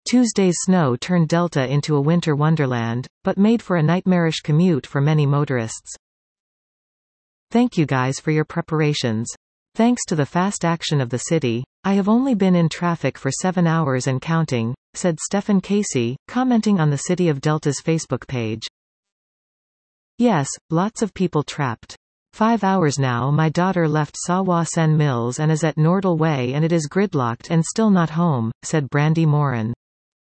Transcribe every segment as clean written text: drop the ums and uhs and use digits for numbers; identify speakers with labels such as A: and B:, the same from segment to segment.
A: Tuesday's snow turned Delta into a winter wonderland, but made for a nightmarish commute for many motorists. Thank you guys for your preparations. Thanks to the fast action of the city, I have only been in traffic for 7 hours and counting, said Stephen Casey, commenting on the City of Delta's Facebook page. Yes, lots of people trapped. 5 hours now. My daughter left Sawa Sen Mills and is at Nordal Way and it is gridlocked and still not home, said Brandy Moran.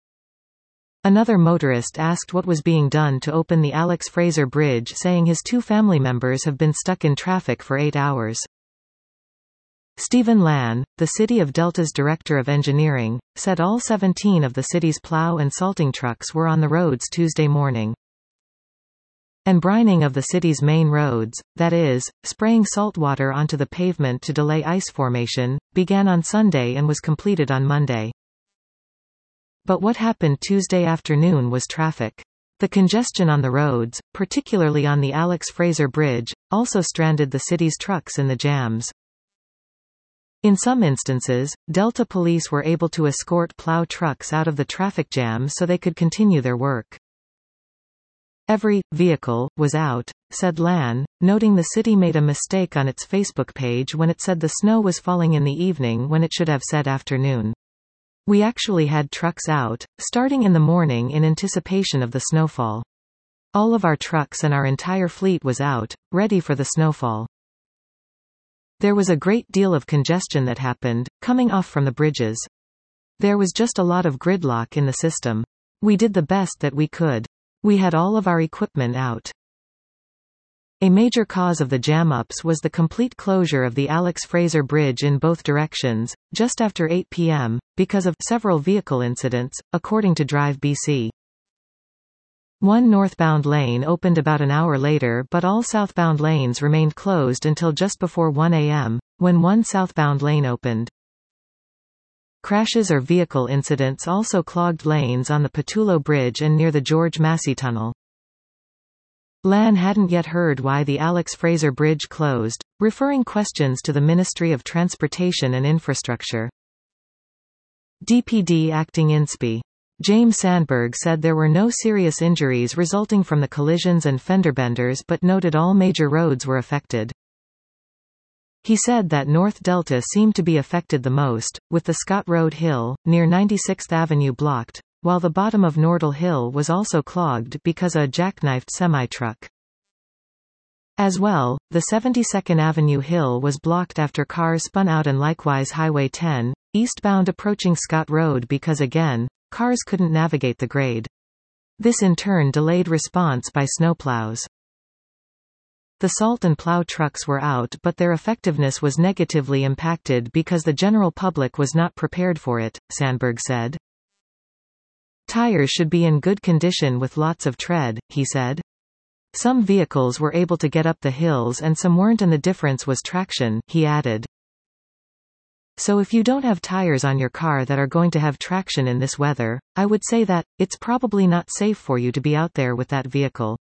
A: Another motorist asked what was being done to open the Alex Fraser Bridge, saying his 2 family members have been stuck in traffic for 8 hours. Stephen Lan, the City of Delta's Director of Engineering, said all 17 of the city's plow and salting trucks were on the roads Tuesday morning. And brining of the city's main roads, that is, spraying salt water onto the pavement to delay ice formation, began on Sunday and was completed on Monday. But what happened Tuesday afternoon was traffic. The congestion on the roads, particularly on the Alex Fraser Bridge, also stranded the city's trucks in the jams. In some instances, Delta police were able to escort plow trucks out of the traffic jam so they could continue their work. Every vehicle was out, said Lan, noting the city made a mistake on its Facebook page when it said the snow was falling in the evening when it should have said afternoon. We actually had trucks out, starting in the morning in anticipation of the snowfall. All of our trucks and our entire fleet was out, ready for the snowfall. There was a great deal of congestion that happened, coming off from the bridges. There was just a lot of gridlock in the system. We did the best that we could. We had all of our equipment out. A major cause of the jam-ups was the complete closure of the Alex Fraser Bridge in both directions, just after 8 p.m., because of several vehicle incidents, according to Drive BC. One northbound lane opened about an hour later, but all southbound lanes remained closed until just before 1 a.m., when one southbound lane opened. Crashes or vehicle incidents also clogged lanes on the Pattullo Bridge and near the George Massey Tunnel. Lan hadn't yet heard why the Alex Fraser Bridge closed, referring questions to the Ministry of Transportation and Infrastructure. DPD Acting INSPE James Sandberg said there were no serious injuries resulting from the collisions and fender benders but noted all major roads were affected. He said that North Delta seemed to be affected the most, with the Scott Road Hill, near 96th Avenue blocked, while the bottom of Nordal Hill was also clogged because of a jackknifed semi-truck. As well, the 72nd Avenue Hill was blocked after cars spun out and likewise Highway 10, eastbound approaching Scott Road because again, cars couldn't navigate the grade. This in turn delayed response by snowplows. The salt and plow trucks were out but their effectiveness was negatively impacted because the general public was not prepared for it, Sandberg said. Tires should be in good condition with lots of tread, he said. Some vehicles were able to get up the hills and some weren't and the difference was traction, he added. So if you don't have tires on your car that are going to have traction in this weather, I would say that, it's probably not safe for you to be out there with that vehicle.